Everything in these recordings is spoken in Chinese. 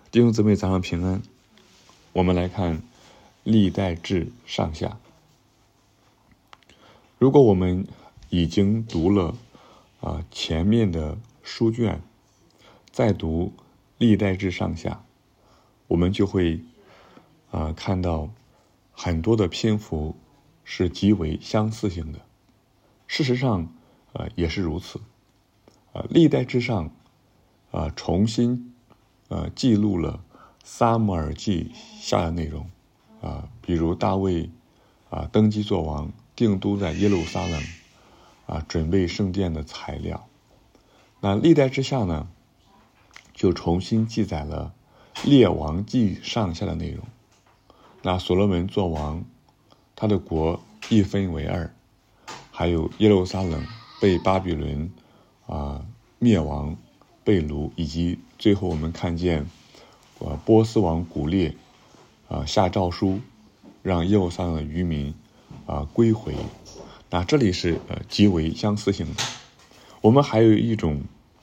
弟兄姊妹，早上平安。我们来看历代志上下。如果我们已经读了前面的书卷，再读历代志上下，我们就会看到很多的篇幅是极为相似性的。事实上也是如此。历代志上重新记录了撒母耳记下的内容比如大卫登基做王，定都在耶路撒冷准备圣殿的材料。那历代志下呢，就重新记载了列王记上下的内容。那所罗门做王，他的国一分为二，还有耶路撒冷被巴比伦灭亡被掳，以及最后我们看见波斯王古列下诏书让耶路撒冷的渔民归回。那这里是极为相似性的。我们还有一种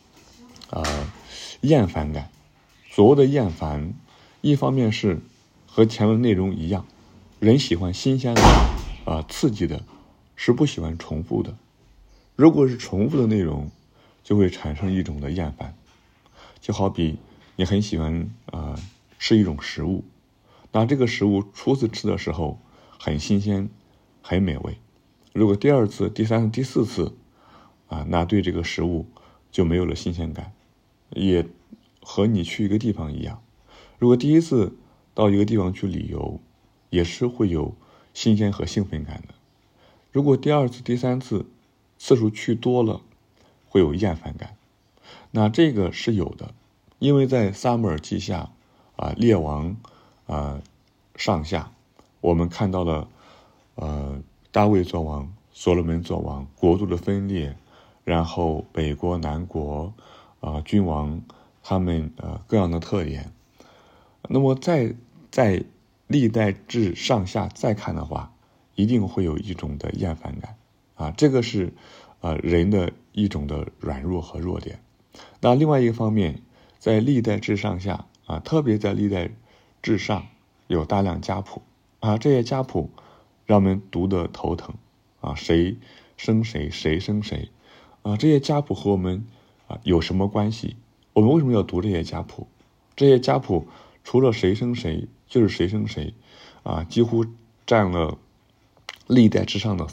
厌烦感。所谓的厌烦，一方面是和前文内容一样，人喜欢新鲜的刺激的，是不喜欢重复的。如果是重复的内容，就会产生一种的厌烦。就好比你很喜欢吃一种食物，那这个食物初次吃的时候很新鲜很美味，如果第二次第三次第四次那对这个食物就没有了新鲜感。也和你去一个地方一样，如果第一次到一个地方去旅游，也是会有新鲜和兴奋感的。如果第二次第三次次数去多了，会有厌烦感。那这个是有的，因为在撒母耳记下列王上下，我们看到了大卫做王，所罗门做王，国度的分裂，然后北国南国君王他们各样的特点。那么在历代志上下再看的话，一定会有一种的厌烦感这个是人的一种的软弱和弱点。那另外一个方面，在历代志上下特别在历代志上有大量家谱这些家谱让我们读得头疼谁生谁谁生谁这些家谱和我们有什么关系？我们为什么要读这些家谱？这些家谱除了谁生谁就是谁生谁几乎占了历代志上的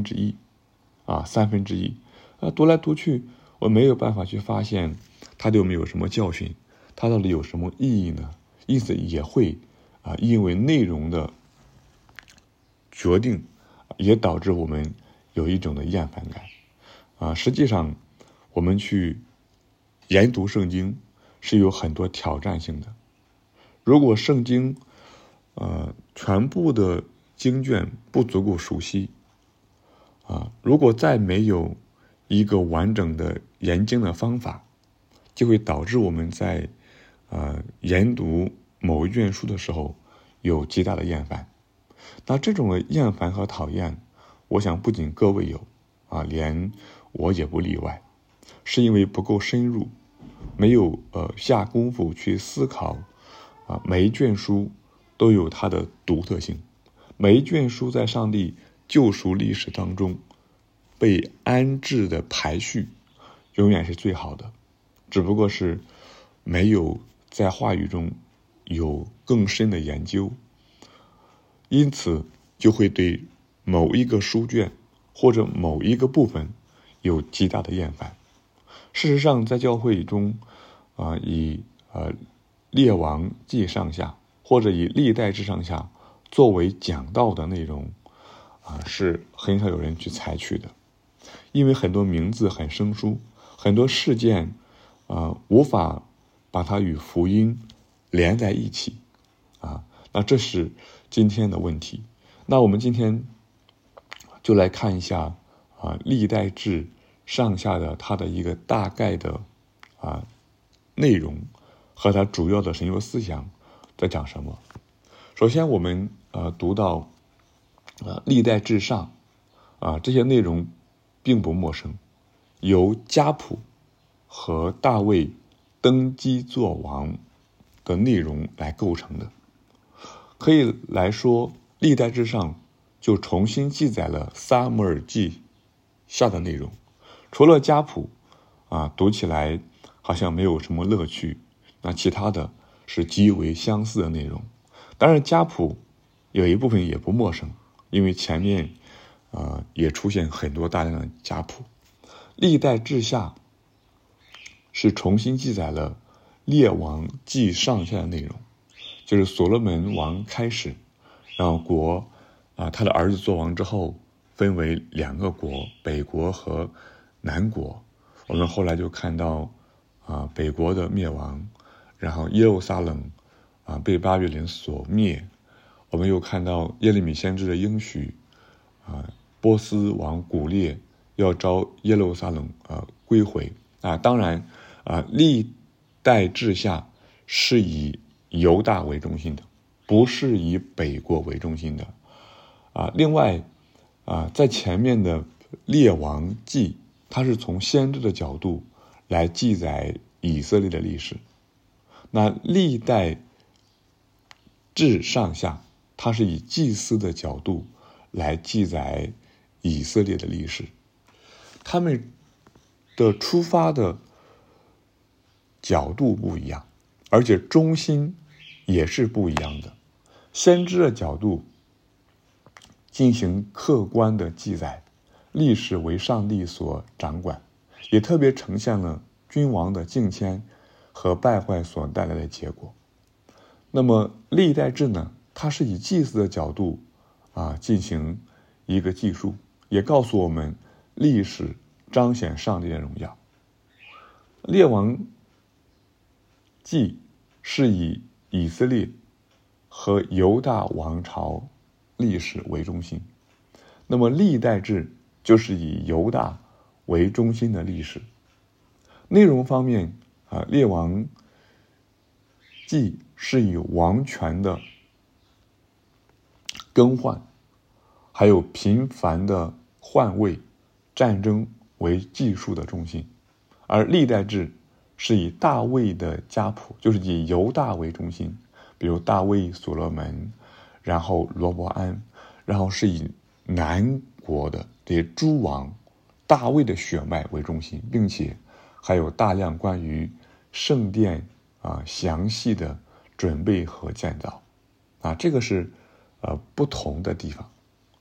1/31/3读来读去我没有办法去发现它对我们有什么教训，它到底有什么意义呢？因此也会因为内容的决定也导致我们有一种的厌烦感实际上我们去研读圣经是有很多挑战性的。如果圣经全部的经卷不足够熟悉如果再没有一个完整的研经的方法，就会导致我们在研读某一卷书的时候有极大的厌烦。那这种的厌烦和讨厌，我想不仅各位有连我也不例外，是因为不够深入，没有下功夫去思考每一卷书都有它的独特性，每一卷书在上帝救赎历史当中被安置的排序永远是最好的，只不过是没有在话语中有更深的研究，因此就会对某一个书卷或者某一个部分有极大的厌烦。事实上在教会中以列王记上下或者以历代志上下作为讲道的内容是很少有人去采取的，因为很多名字很生疏，很多事件无法把它与福音连在一起那这是今天的问题。那我们今天就来看一下历代志上下的它的一个大概的内容和它主要的神学思想在讲什么。首先我们读到历代志上这些内容并不陌生，由家谱和大卫登基做王的内容来构成的。可以来说，历代志上就重新记载了撒母耳记下的内容，除了家谱读起来好像没有什么乐趣，那其他的是极为相似的内容。当然家谱有一部分也不陌生，因为前面也出现很多大量的家谱。历代志下是重新记载了列王记上下的内容，就是所罗门王开始，然后国他的儿子做王之后，分为2个国，北国和南国。我们后来就看到北国的灭亡，然后耶路撒冷被巴比伦所灭。我们又看到耶利米先知的应许波斯王古列要招耶路撒冷归回当然历代志下是以犹大为中心的，不是以北国为中心的另外在前面的列王记，它是从先知的角度来记载以色列的历史。那历代志上下，它是以祭司的角度来记载以色列的历史。他们的出发的角度不一样，而且中心也是不一样的。先知的角度进行客观的记载，历史为上帝所掌管，也特别呈现了君王的敬谦和败坏所带来的结果。那么历代志呢，它是以祭司的角度进行一个记述，也告诉我们历史彰显上帝的荣耀。列王记是以以色列和犹大王朝历史为中心，那么历代志就是以犹大为中心的历史。内容方面列王记是以王权的更换，还有频繁的换位、战争为记述的中心，而历代志是以大卫的家谱，就是以犹大为中心，比如大卫、所罗门，然后罗伯安，然后是以南国的这些诸王大卫的血脉为中心，并且还有大量关于圣殿详细的准备和建造这个是不同的地方。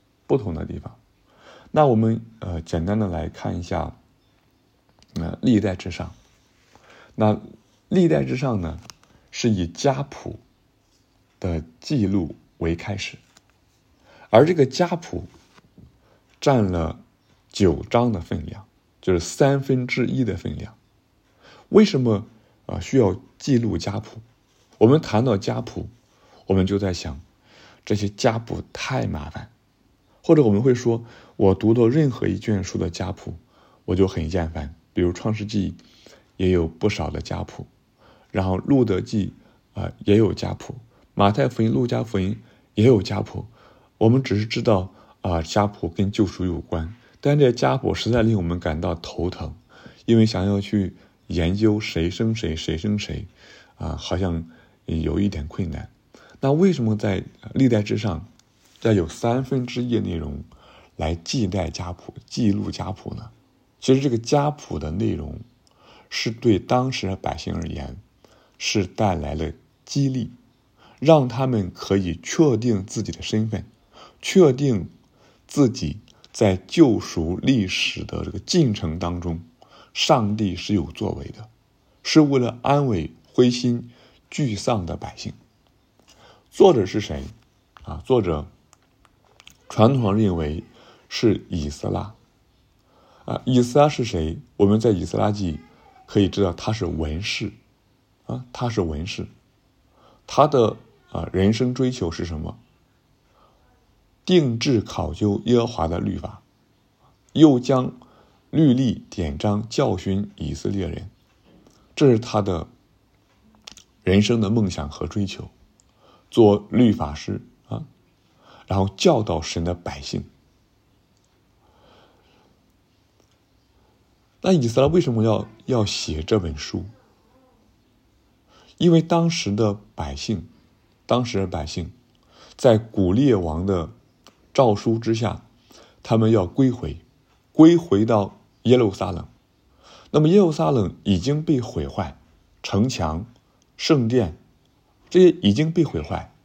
那我们简单的来看一下历代志上。那历代志上呢，是以家谱的记录为开始，而这个家谱占了9章的分量，就是1/3的分量。为什么需要记录家谱？我们谈到家谱，我们就在想，这些家谱太麻烦，或者我们会说，我读到任何一卷书的家谱，我就很厌烦。比如创世纪也有不少的家谱，然后路德记也有家谱，马太福音、路加福音也有家谱。我们只是知道家谱跟救赎有关，但这家谱实在令我们感到头疼，因为想要去研究谁生谁谁生谁好像有一点困难。那为什么在历代志上要有1/3的内容来记录家谱呢？其实这个家谱的内容是对当时的百姓而言是带来了激励，让他们可以确定自己的身份，确定自己在救赎历史的这个进程当中，上帝是有作为的，是为了安慰灰心沮丧的百姓。作者是谁作者传统上认为是以斯拉以斯拉是谁？我们在以斯拉记可以知道他是文士他是文士，他的人生追求是什么？定制考究耶和华的律法，又将律例典章教训以色列人，这是他的人生的梦想和追求，做律法师然后教导神的百姓。那以斯拉为什么要写这本书？ 因为当时的百姓在古列王的诏书之下，他们要归回到耶路撒冷。那么耶路撒冷已经被毁坏，城墙、圣殿这些已经被毁坏。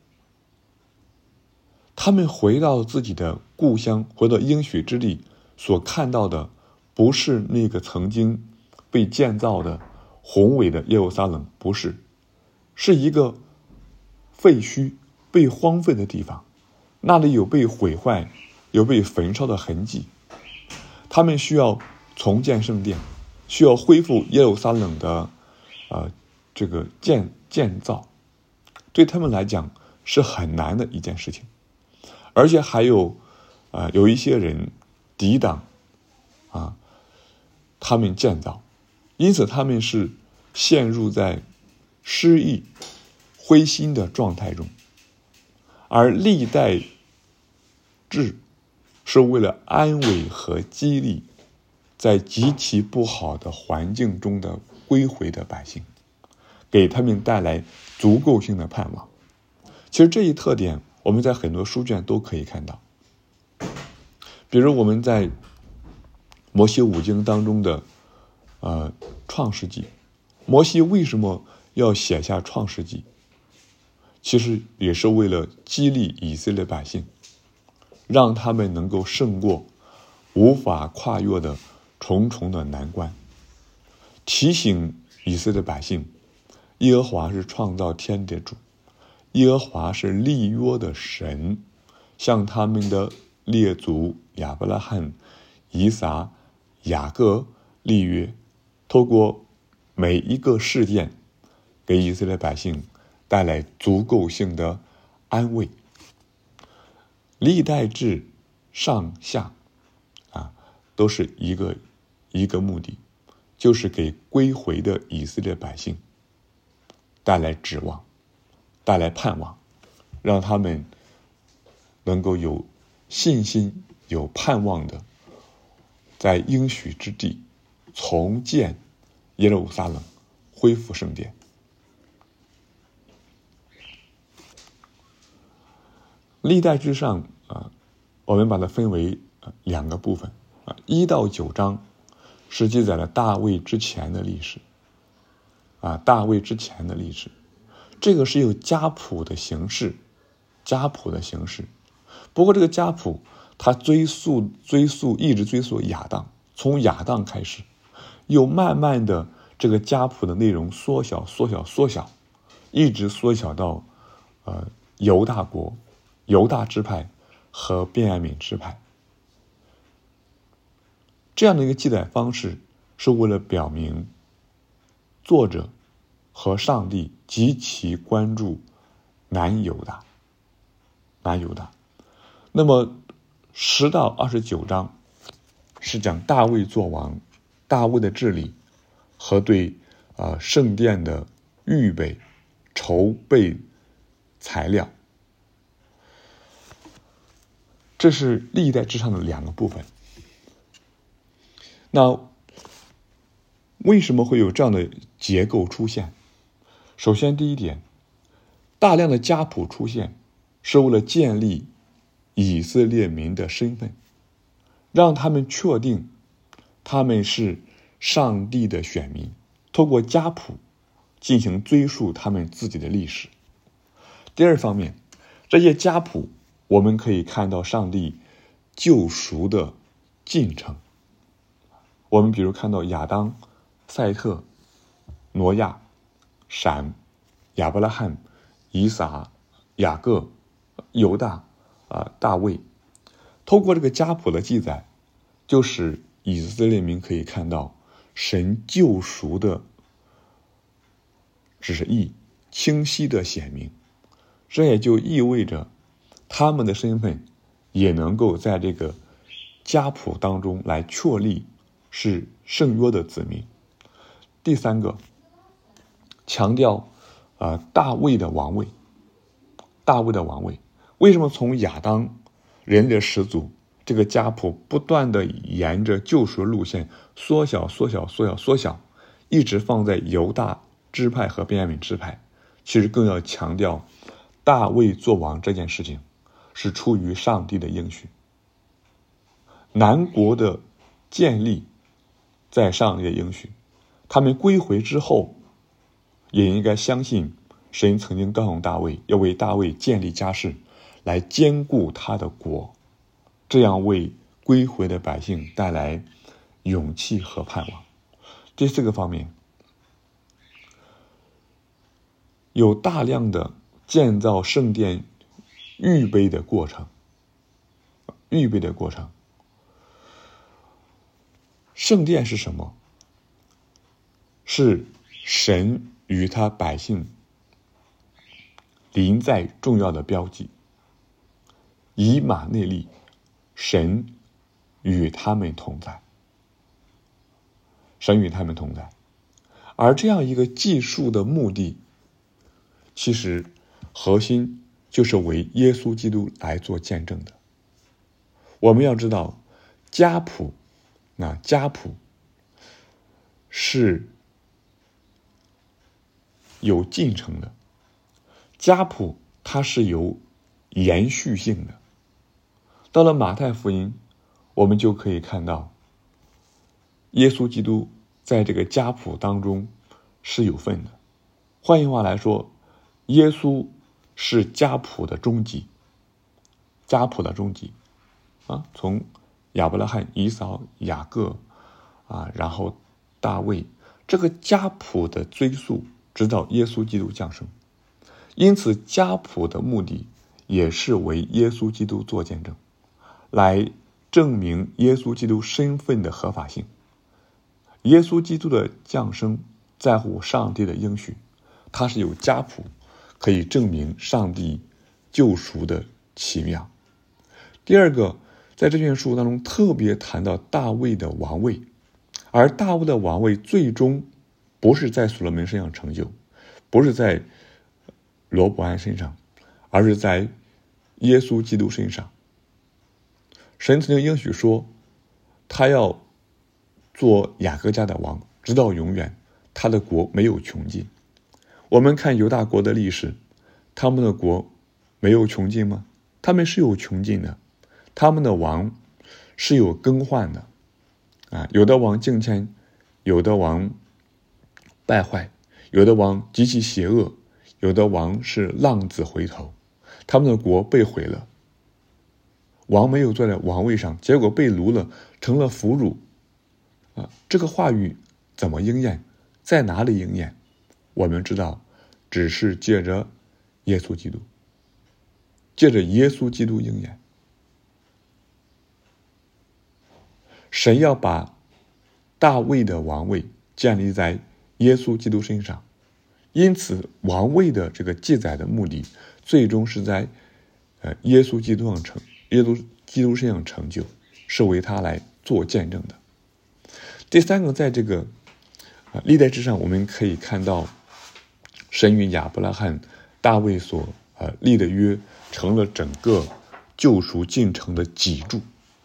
他们回到自己的故乡，回到应许之地，所看到的不是那个曾经被建造的宏伟的耶路撒冷，不是，是一个废墟、被荒废的地方，那里有被毁坏、有被焚烧的痕迹。他们需要重建圣殿，需要恢复耶路撒冷的这个建造，对他们来讲是很难的一件事情。而且还有一些人抵挡他们建造，因此他们是陷入在失意灰心的状态中。而历代志是为了安慰和激励在极其不好的环境中的归回的百姓，给他们带来足够性的盼望。其实这一特点我们在很多书卷都可以看到，比如我们在摩西五经当中的创世纪，摩西为什么要写下创世纪？其实也是为了激励以色列百姓，让他们能够胜过无法跨越的重重的难关，提醒以色列百姓，耶和华是创造天地的主，耶和华是立约的神，向他们的列祖亚伯拉罕、以撒、雅各立约，透过每一个事件给以色列百姓带来足够性的安慰。历代志上下都是一个目的，就是给归回的以色列百姓带来指望，带来盼望，让他们能够有信心、有盼望的在应许之地重建耶路撒冷，恢复圣殿。历代志上我们把它分为两个部分，1到9章是记载了大卫之前的历史这个是有家谱的形式。不过这个家谱它追溯一直追溯亚当，从亚当开始，又慢慢的这个家谱的内容缩小，一直缩小到犹大国、犹大支派和便雅悯支派。这样的一个记载方式是为了表明作者和上帝极其关注南犹大。那么10到29章是讲大卫作王，大卫的治理和对圣殿的预备、筹备材料。这是历代志上的两个部分。那为什么会有这样的结构出现？首先第一点，大量的家谱出现是为了建立以色列民的身份，让他们确定他们是上帝的选民，透过家谱进行追溯他们自己的历史。第二方面，这些家谱我们可以看到上帝救赎的进程。我们比如看到亚当、赛特、挪亚、闪、亚伯拉罕、以撒、雅各、犹大、大卫，透过这个家谱的记载，就使以色列民可以看到神救赎的旨意清晰的显明。这也就意味着他们的身份也能够在这个家谱当中来确立是圣约的子民。第三个，强调大卫的王位。为什么从亚当人类始祖这个家谱不断的沿着救赎路线缩小，一直放在犹大支派和便雅悯支派，其实更要强调大卫做王这件事情是出于上帝的应许。南国的建立在上帝的应许，他们归回之后也应该相信神曾经告诉大卫要为大卫建立家室，来兼顾他的国，这样为归回的百姓带来勇气和盼望。第四个方面，有大量的建造圣殿预备的过程。圣殿是什么？是神与他百姓临在重要的标记。以马内利，神与他们同在。神与他们同在。而这样一个记述的目的，其实核心就是为耶稣基督来做见证的。我们要知道，家谱是有进程的，家谱它是有延续性的。到了马太福音，我们就可以看到耶稣基督在这个家谱当中是有份的。换句话来说，耶稣是家谱的终极，从亚伯拉罕、以扫、雅各然后大卫，这个家谱的追溯直到耶稣基督降生。因此家谱的目的也是为耶稣基督做见证，来证明耶稣基督身份的合法性。耶稣基督的降生在乎上帝的应许，他是有家谱可以证明上帝救赎的奇妙。第二个，在这卷书当中特别谈到大卫的王位，而大卫的王位最终不是在所罗门身上成就，不是在罗伯安身上，而是在耶稣基督身上。神曾经应许说，他要做雅各家的王，直到永远，他的国没有穷尽。我们看犹大国的历史，他们的国没有穷尽吗？他们是有穷尽的，他们的王是有更换的有的王敬虔，有的王败坏，有的王极其邪恶，有的王是浪子回头，他们的国被毁了，王没有坐在王位上，结果被掳了，成了俘虏这个话语怎么应验？在哪里应验？我们知道，只是借着耶稣基督，应验。神要把大卫的王位建立在耶稣基督身上，因此王位的这个记载的目的，最终是在耶稣基督身上成就，是为他来做见证的。第三个，在这个历代志上，我们可以看到神与亚伯拉罕、大卫所立的约，成了整个救赎进程的脊柱。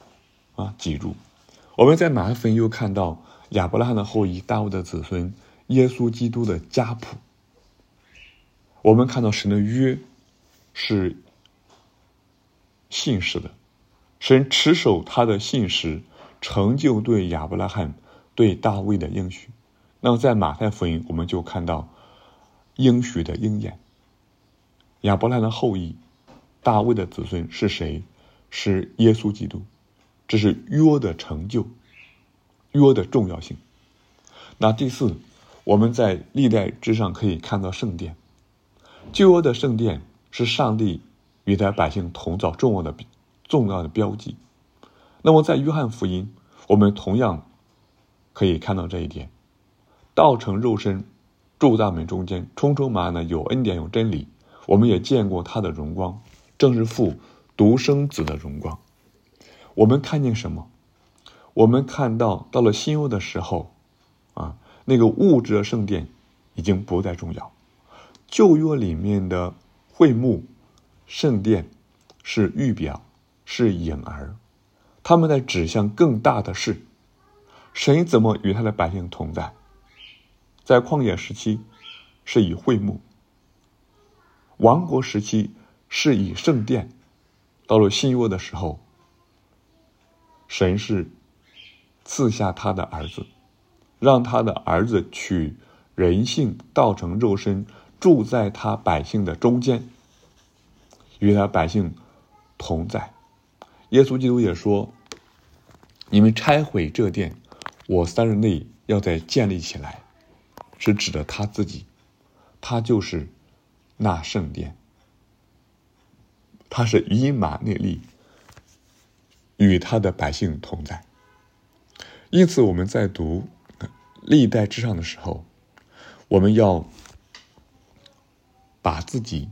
我们在马太福音又看到亚伯拉罕的后裔、大卫的子孙、耶稣基督的家谱。我们看到神的约是信实的，神持守他的信实，成就对亚伯拉罕、对大卫的应许。那么在马太福音，我们就看到应许的应验。亚伯拉罕的后裔、大卫的子孙是谁？是耶稣基督。这是约的成就，约的重要性。那第四，我们在历代之上可以看到圣殿。旧约的圣殿是上帝与他百姓同造重要的标记。那么在约翰福音，我们同样可以看到这一点。道成肉身，住在我们中间，充满了有恩典有真理。我们也见过他的荣光，正是父独生子的荣光。我们看见什么？我们看到了新约的时候那个物质的圣殿已经不再重要。旧约里面的会幕、圣殿是预表，是影儿，他们在指向更大的事。神怎么与他的百姓同在？在旷野时期， 是以会幕，王国时期是以圣殿，到了新约的时候，神是赐下他的儿子，让他的儿子取人性道成肉身，住在他百姓的中间，与他百姓同在。耶稣基督也说，你们拆毁这殿，我3日内要再建立起来，是指的他自己，他就是那圣殿，他是以马内利，与他的百姓同在。因此我们在读历代志上的时候，我们要把自己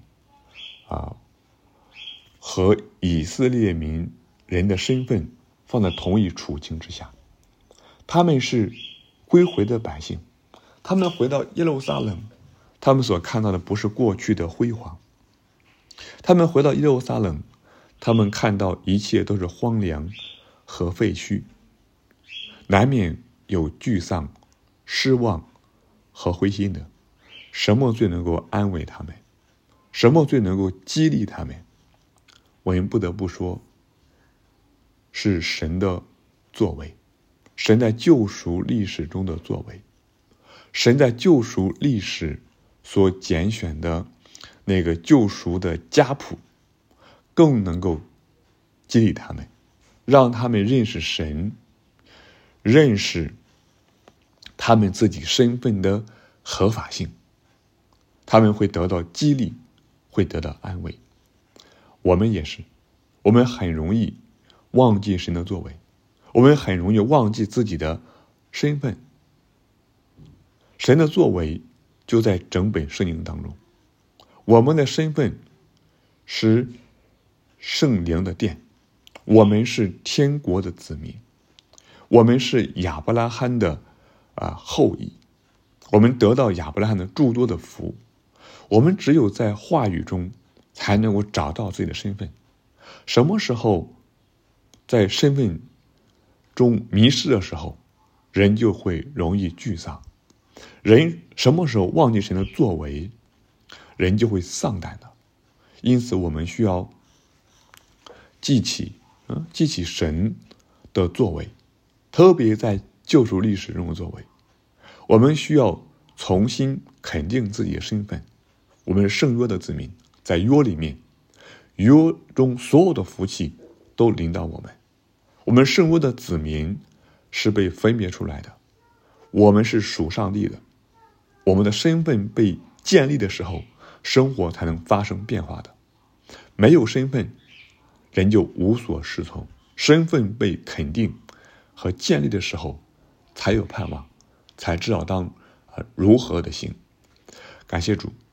和以色列民人的身份放在同一处境之下。他们是归回的百姓，他们回到耶路撒冷，他们所看到的不是过去的辉煌，他们回到耶路撒冷，他们看到一切都是荒凉和废墟，难免有沮丧、失望和灰心的。什么最能够安慰他们？什么最能够激励他们？我们不得不说，是神的作为，神在救赎历史中的作为，神在救赎历史所拣选的那个救赎的家谱，更能够激励他们，让他们认识神，认识他们自己身份的合法性，他们会得到激励，会得到安慰。我们也是，我们很容易忘记神的作为，我们很容易忘记自己的身份。神的作为就在整本圣经当中。我们的身份是圣灵的殿，我们是天国的子民，我们是亚伯拉罕的后裔，我们得到亚伯拉罕的诸多的福。我们只有在话语中才能够找到自己的身份。什么时候在身份中迷失的时候，人就会容易沮丧。人什么时候忘记神的作为，人就会丧胆的。因此我们需要记起神的作为，特别在救赎历史中的作为。我们需要重新肯定自己的身份，我们是圣约的子民，在约里面，约中所有的福气都临到我们。我们圣约的子民是被分别出来的，我们是属上帝的。我们的身份被建立的时候，生活才能发生变化的。没有身份，人就无所适从。身份被肯定和建立的时候，才有盼望，才知道当如何的行。感谢主，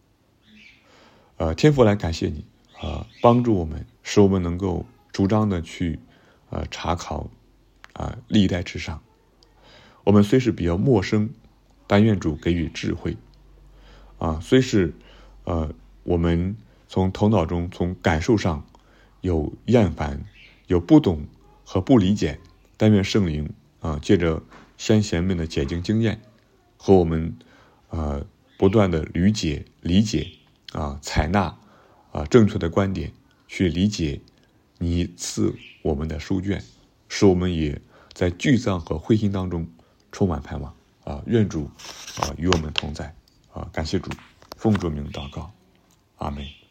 天父来感谢你，帮助我们，使我们能够主张的去查考历代志上。我们虽是比较陌生，但愿主给予智慧。虽是我们从头脑中、从感受上有厌烦、有不懂和不理解，但愿圣灵借着先贤们的解经经验，和我们不断的理解采纳正确的观点，去理解你赐我们的书卷，使我们也在沮丧和灰心当中充满盼望。愿主与我们同在。感谢主，奉主名祷告，阿们。